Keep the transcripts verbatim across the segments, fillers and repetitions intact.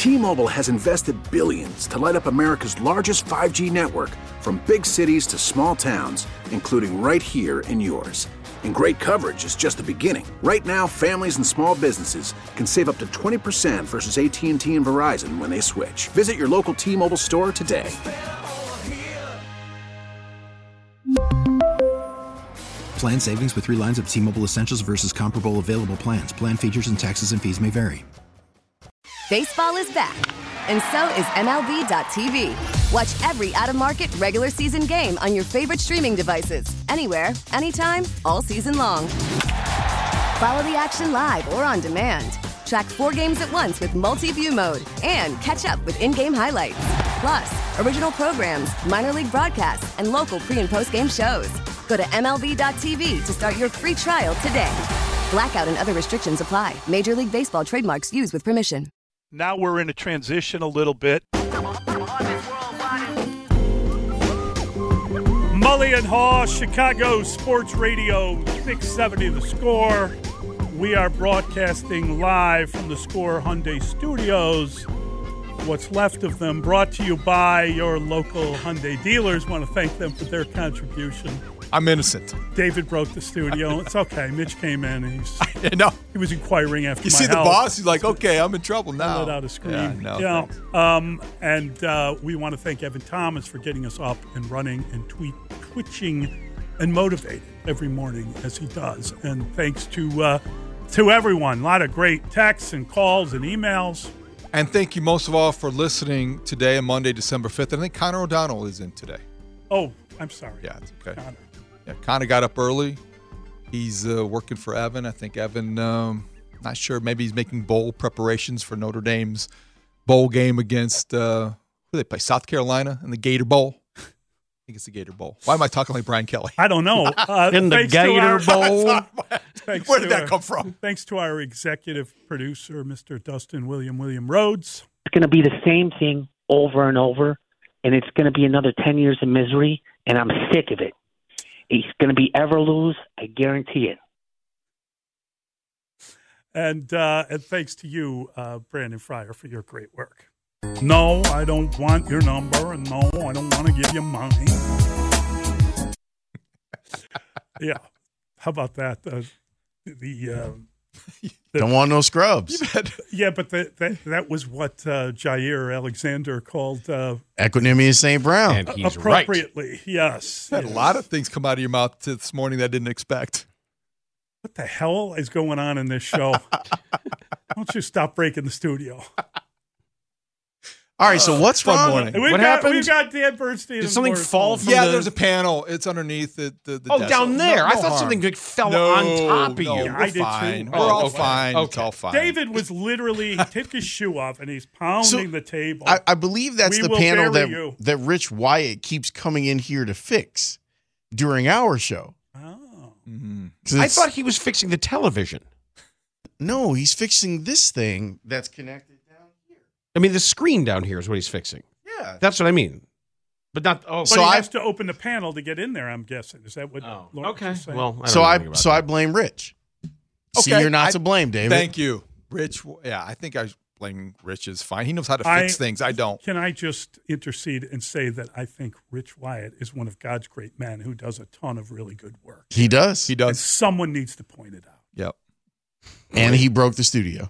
T-Mobile has invested billions to light up America's largest five G network, from big cities to small towns, including right here in yours. And great coverage is just the beginning. Right now, families and small businesses can save up to twenty percent versus A T and T and Verizon when they switch. Visit your local T-Mobile store today. Plan savings with three lines of T-Mobile Essentials versus comparable available plans. Plan features and taxes and fees may vary. Baseball is back, and so is M L B dot T V. Watch every out-of-market regular season game on your favorite streaming devices, anywhere, anytime, all season long. Follow the action live or on demand. Track four games at once with multi-view mode and catch up with in-game highlights. Plus, original programs, minor league broadcasts, and local pre- and post-game shows. Go to M L B dot T V to start your free trial today. Blackout and other restrictions apply. Major League Baseball trademarks used with permission. Now we're in a transition a little bit. Mully and Haw, Chicago Sports Radio, six seventy The Score. We are broadcasting live from the Score Hyundai Studios. What's left of them, brought to you by your local Hyundai dealers. Want to thank them for their contribution. I'm innocent. David broke the studio. It's okay. Mitch came in and he's, I know. he was inquiring after You my see the health. boss? He's like, okay, I'm in trouble now. I let out a scream. Yeah, no, yeah. thanks. Um, and uh, we want to thank Evan Thomas for getting us up and running and tweet, twitching and motivated every morning as he does. And thanks to uh, to everyone. A lot of great texts and calls and emails. And thank you most of all for listening today on Monday, December fifth. I think Connor O'Donnell is in today. Oh, I'm sorry. Yeah, it's okay. Connor. Yeah, Connor got up early. He's uh, working for Evan. I think Evan, um, not sure, maybe he's making bowl preparations for Notre Dame's bowl game against, uh, who they play, South Carolina in the Gator Bowl. I think it's the Gator Bowl. Why am I talking like Brian Kelly? I don't know. Uh, in the Gator our, Bowl. Where did that our, come from? Thanks to our executive producer, Mister Dustin William William Rhodes. It's going to be the same thing over and over, and it's going to be another ten years of misery, and I'm sick of it. It's going to be ever lose, I guarantee it. And uh, and thanks to you, uh, Brandon Fryer, for your great work. No, I don't want your number, and no, I don't want to give you mine. Yeah, how about that? Uh, the uh, the, Don't want no scrubs. yeah, but the, that that was what uh, Jair Alexander called uh, Equanimous Saint Brown. And he's appropriately. right. Yes, Had yes. a lot of things come out of your mouth this morning that I didn't expect. What the hell is going on in this show? Don't you stop breaking the studio? All right, so what's Fun wrong? morning. We've What got, happened? We've got Dan Bernstein. Did and something Morris fall Holmes. from Yeah, the- there's a panel. It's underneath the, the, the Oh, desk. down there. No- I no thought harm. something like fell no, on top of no, you. We're I did too. fine. We're Oh, all okay. fine. It's Okay. all fine. David was literally, he took his shoe off and he's pounding So, the table. I, I believe that's We the will panel bury that, you. that Rich Wyatt keeps coming in here to fix during our show. oh. Mhm. 'Cause I it's- thought he was fixing the television. No, he's fixing this thing that's connected down here. I mean, the screen down here is what he's fixing. Yeah. That's what I mean. But not. Oh, But So he I- has to open the panel to get in there, I'm guessing. Is that what oh. Lawrence Okay. is saying? Well, I don't So know I anything about so I that. blame Rich. See, Okay, you're not I- to blame, David. Thank you. Rich, yeah, I think I was blaming Rich is fine. He knows how to I- fix things. I don't. Can I just intercede and say that I think Rich Wyatt is one of God's great men who does a ton of really good work. He does. He And does. someone needs to point it out. Yep. And he broke the studio.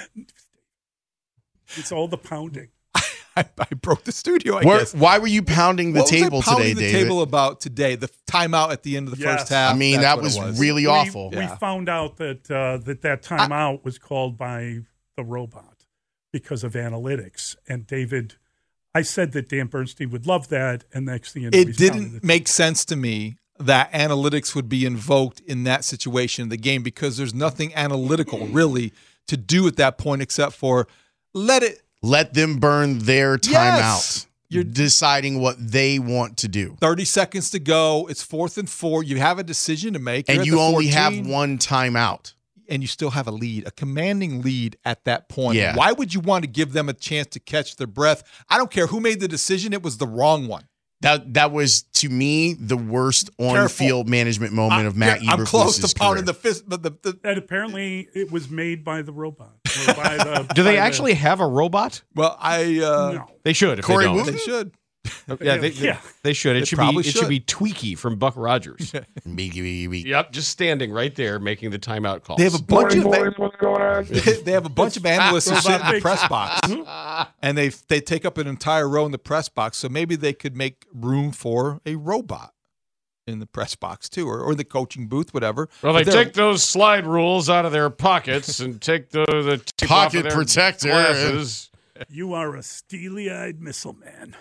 It's all the pounding. I, I broke the studio, I Where- guess. why were you pounding the What was I table pounding today, the David? table about today? The timeout at the end of the Yes. first half. I mean, That's that what was, it was really We- awful. We, Yeah. found out that uh, that that timeout was called by the robot because of analytics. And David, I said that Dan Bernstein would love that, and next thing you know, It he's pounding didn't the- make sense to me that analytics would be invoked in that situation of the game because there's nothing analytical really to do at that point except for let it Let them burn their time Yes. out. You're deciding what they want to do. thirty seconds to go. It's fourth and four. You have a decision to make. You're And at you the only have fourteen, one timeout. and you still have a lead, a commanding lead at that point. Yeah. Why would you want to give them a chance to catch their breath? I don't care who made the decision. It was the wrong one. That that was, to me, the worst on-field management moment of Matt I'm Eberflus's close to pounding career. the fist, but the, the And apparently, it was made by the robot. or by the. Do they by actually the, have a robot? Well, I uh, no. They should. If Corey they don't, Wooten? they should. yeah, they, Yeah. they should. It They should be. probably It should should. be Tweaky from Buck Rogers. Beaky, beaky, beaky. Yep, just standing right there making the timeout calls. They have a bunch Morning, of boys. What's going on? they have a bunch of analysts who sit in the press box, Mm-hmm. and they they take up an entire row in the press box. So maybe they could make room for a robot in the press box too, or, or the coaching booth, whatever. Well, they But they're- take those slide rules out of their pockets and take the, the tape Pocket off of their protector. glasses. You are a steely-eyed missile man.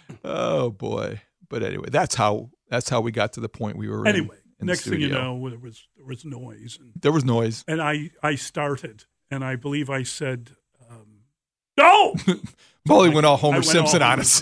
Oh boy! But anyway, that's how that's how we got to the point we were. in- Anyway, in the next thing you studio. know, there was there was noise, and, there was noise. and I I started, and I believe I said, um, "No." Molly went all Homer I went Simpson all on Homer us.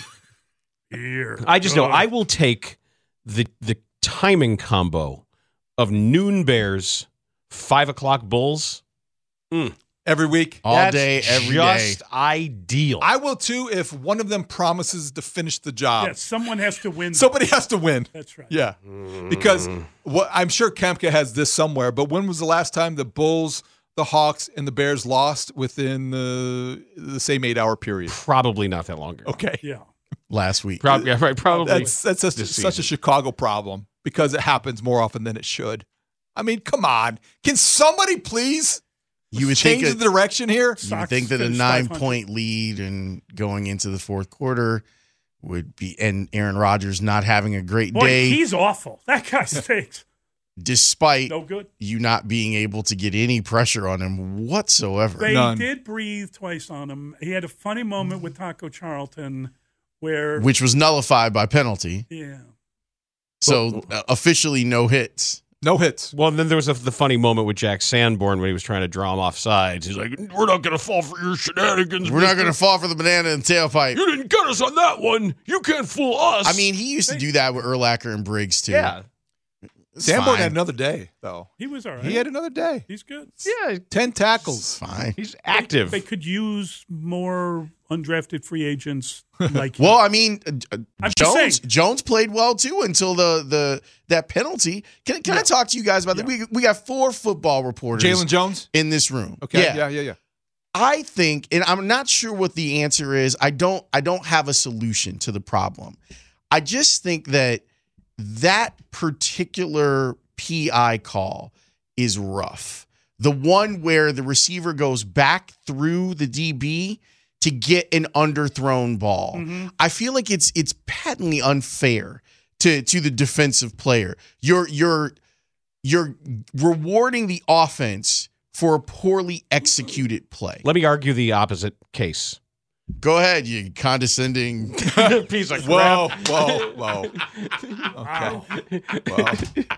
Here, I just know go. I will take the the timing combo of noon Bears, five o'clock Bulls. Every week. All That's day, every day. just ideal. I will too if one of them promises to finish the job. Yes, someone has to win. Somebody has to win. That's right. Yeah. Because what I'm sure Kemka has this somewhere, but when was the last time the Bulls, the Hawks, and the Bears lost within the the same eight hour period? Probably not that long ago. Okay. Yeah. Last week. Prob- yeah, right, probably. That's that's just this such a season. Chicago problem because it happens more often than it should. I mean, come on. Can somebody please You would change think the a- direction here? You would Sox think that a finished nine five hundred. point lead and going into the fourth quarter would be, and Aaron Rodgers not having a great Boy, day, he's awful. That guy stinks. despite No good. you not being able to get any pressure on him whatsoever. They None. did breathe twice on him. He had a funny moment with Taco Charlton where, Which was nullified by penalty. yeah. So uh, officially no hits. No hits. Well, and then there was a, the funny moment with Jack Sanborn when he was trying to draw him off sides. He's like, "We're not going to fall for your shenanigans. We're not going to fall for the banana in the tailpipe. You didn't get us on that one. You can't fool us." I mean, he used to do that with Urlacher and Briggs too. yeah, It's Sanborn fine. had another day, though. He was all right. He had another day. He's good. yeah, Ten It's tackles. fine. he's active. They could use more undrafted free agents like Well, I mean, uh, uh, I'm just Jones saying. Jones played well too until the the that penalty. Can, can I talk to you guys about that? We we got four football reporters Jalen Jones? in this room. Okay. Yeah. Yeah, yeah, yeah. I think, and I'm not sure what the answer is. I don't I don't have a solution to the problem. I just think that that particular P I call is rough. The one where the receiver goes back through the D B to get an underthrown ball. Mm-hmm. I feel like it's it's patently unfair to to the defensive player. You're you're you're rewarding the offense for a poorly executed play. Let me argue the opposite case. Go ahead, you condescending. Piece of Whoa, crap. whoa, whoa. Wow. Okay. Well,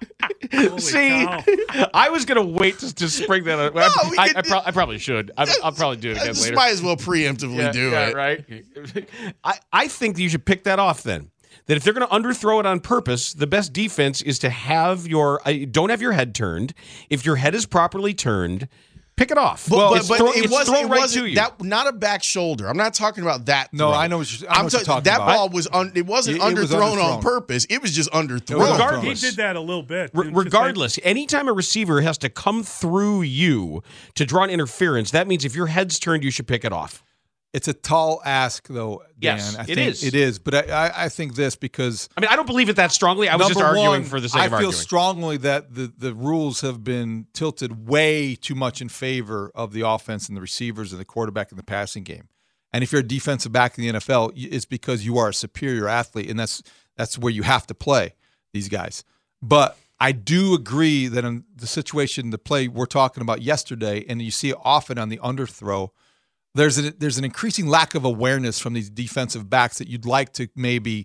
Holy See, cow. I was gonna wait to, to spring that. Out. No, I, we I, could I, do- pro- I probably should. I, I'll probably do it I again just later. might as well preemptively yeah, do yeah, it. right. I, I think that you should pick that off then. That if they're going to underthrow it on purpose, the best defense is to have your uh, don't have your head turned. If your head is properly turned, pick it off. But, well, but, it's but throw, it it's wasn't, thrown it right wasn't to you. that not a back shoulder. I'm not talking about that. No, throw. I know what you're- I know I'm what you're ta- talking that about. ball was un, it wasn't It- it was underthrown on underthrown. purpose. It was just underthrown. It was Regardless. He did that a little bit. Re- Didn't you say? regardless, anytime a receiver has to come through you to draw an interference, that means if your head's turned, you should pick it off. it's a tall ask, though, Dan. Yes, I it think is. It is. But I, I, I think this because I mean, I don't believe it that strongly. I was just Number arguing one, for the sake I of feel arguing. strongly that the, the rules have been tilted way too much in favor of the offense and the receivers and the quarterback in the passing game. And if you're a defensive back in the N F L, it's because you are a superior athlete, and that's that's where you have to play these guys. But I do agree that in the situation, the play we're talking about yesterday, and you see it often on the underthrow, there's a, there's an increasing lack of awareness from these defensive backs that you'd like to maybe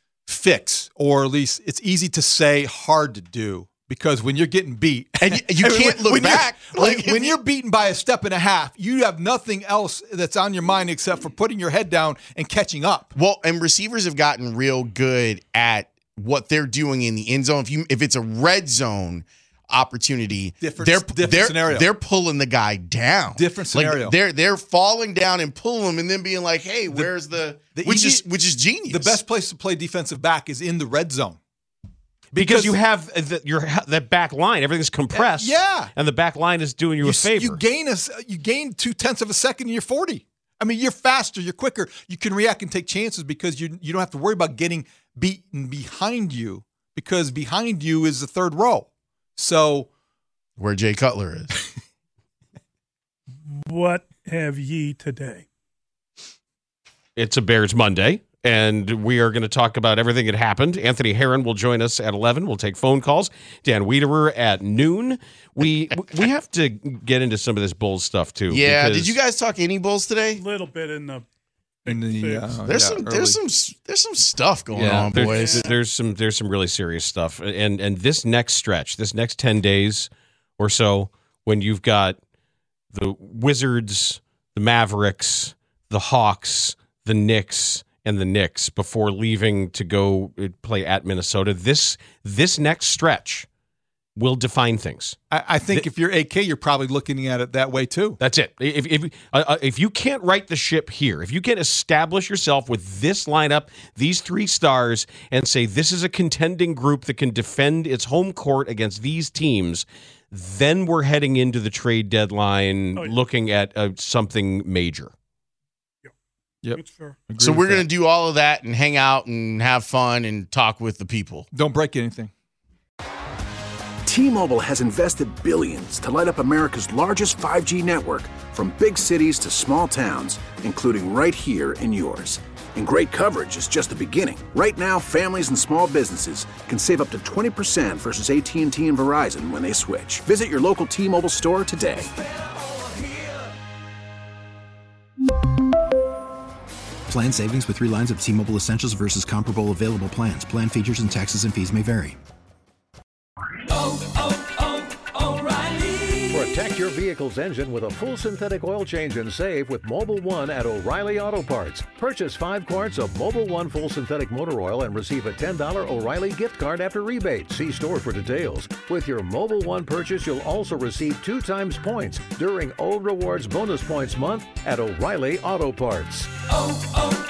fix, or at least it's easy to say, hard to do, because when you're getting beat And you- you when- can't look when you're- back. like Like, when if you're beaten by a step and a half, you have nothing else that's on your mind except for putting your head down and catching up. Well, and receivers have gotten real good at what they're doing in the end zone. If you if it's a red zone opportunity, Different- they're different they're, scenario. they're pulling the guy down. Different Like, scenario. they're they're falling down and pulling him, and then being like, "Hey, where's the?" the which easy- is which is genius. The best place to play defensive back is in the red zone. Because, because you have the, your that back line, everything's compressed. Yeah, and the back line is doing you, you a favor. You gain a you gain two tenths of a second, and you're forty. I mean, you're faster, you're quicker, you can react and take chances because you you don't have to worry about getting beaten behind you because behind you is the third row. So, where Jay Cutler is. What have ye today? It's a Bears Monday. And we are going to talk about everything that happened. Anthony Herron will join us at eleven. We'll take phone calls. Dan Wiederer at noon. We we have to get into some of this Bulls stuff too. Yeah. Did you guys talk any Bulls today? A little bit in the. In the uh, there's yeah, some early. there's some there's some stuff going yeah, on, there's, boys. There's some there's some really serious stuff. And and this next stretch, this next ten days or so, when you've got the Wizards, the Mavericks, the Hawks, the Knicks. And the Knicks before leaving to go play at Minnesota. This this next stretch will define things. I, I think Th- if you're A K, you're probably looking at it that way too. That's it. If if uh, if you can't right the ship here, if you can't establish yourself with this lineup, these three stars, and say this is a contending group that can defend its home court against these teams, then we're heading into the trade deadline, oh, yeah. looking at uh, something major. Yep. Sure. So we're going to do all of that and hang out and have fun and talk with the people. Don't break anything. T-Mobile has invested billions to light up America's largest five G network from big cities to small towns, including right here in yours. And great coverage is just the beginning. Right now, families and small businesses can save up to twenty percent versus A T and T and Verizon when they switch. Visit your local T-Mobile store today. Plan savings with three lines of T-Mobile Essentials versus comparable available plans. Plan features and taxes and fees may vary. Oh, oh, oh, O'Reilly. Protect your vehicle's engine with a full synthetic oil change and save with Mobil one at O'Reilly Auto Parts. Purchase five quarts of Mobil one full synthetic motor oil and receive a ten dollars O'Reilly gift card after rebate. See store for details. With your Mobil one purchase, you'll also receive two times points during O Rewards Bonus Points Month at O'Reilly Auto Parts. Oh,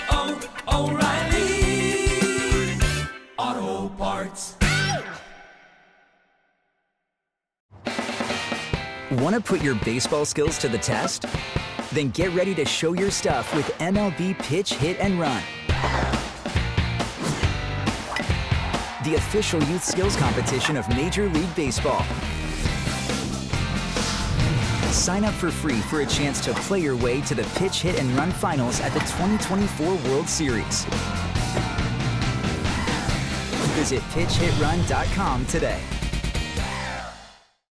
oh, oh, O'Reilly Auto Parts. Want to put your baseball skills to the test? Then get ready to show your stuff with M L B Pitch, Hit, and Run. The official youth skills competition of Major League Baseball. Sign up for free for a chance to play your way to the Pitch, Hit, and Run finals at the twenty twenty-four World Series. Visit pitch hit run dot com today.